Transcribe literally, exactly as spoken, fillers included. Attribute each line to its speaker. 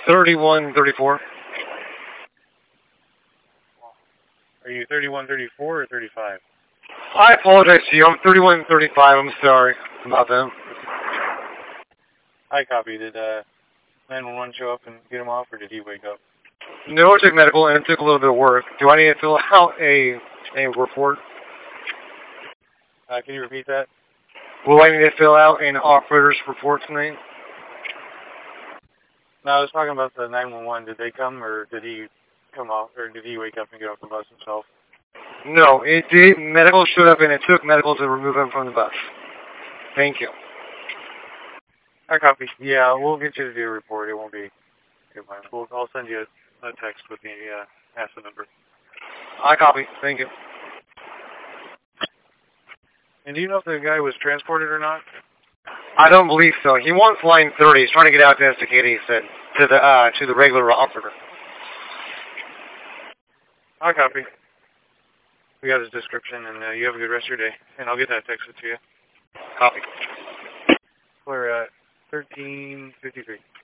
Speaker 1: thirty-one thirty-four.
Speaker 2: Are you thirty-one thirty-four or thirty-five?
Speaker 1: I apologize to you. I'm thirty-one thirty-five. I'm sorry about that.
Speaker 2: I copy. Did uh, nine one one show up and get him off, or did he wake up?
Speaker 1: No, it took medical, and it took a little bit of work. Do I need to fill out a, a report?
Speaker 2: Uh, can you repeat that?
Speaker 1: Will I need to fill out an operator's report tonight?
Speaker 2: No, I was talking about the nine one one. Did they come, or did he come off, or did he wake up and get off the bus himself?
Speaker 1: No, it did. Medical showed up, and it took medical to remove him from the bus. Thank you.
Speaker 2: I copy. Yeah, we'll get you to do a report. It won't be. We'll, I'll send you a, a text with the uh, asset number.
Speaker 1: I copy. Thank you.
Speaker 2: And do you know if the guy was transported or not?
Speaker 1: I don't believe so. He wants line thirty. He's trying to get out to S D K D, he said, to the uh, to the regular operator.
Speaker 2: I copy. We got his description, and uh, you have a good rest of your day. And I'll get that texted to you.
Speaker 1: Copy.
Speaker 2: We're at thirteen fifty-three.